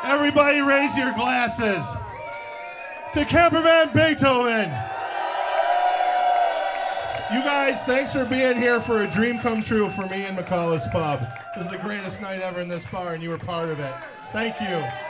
Everybody raise your glasses to Campervan Beethoven. You guys, thanks for being here for a dream come true for me and McCullough's Pub. This is the greatest night ever in this bar, and you were part of it. Thank you.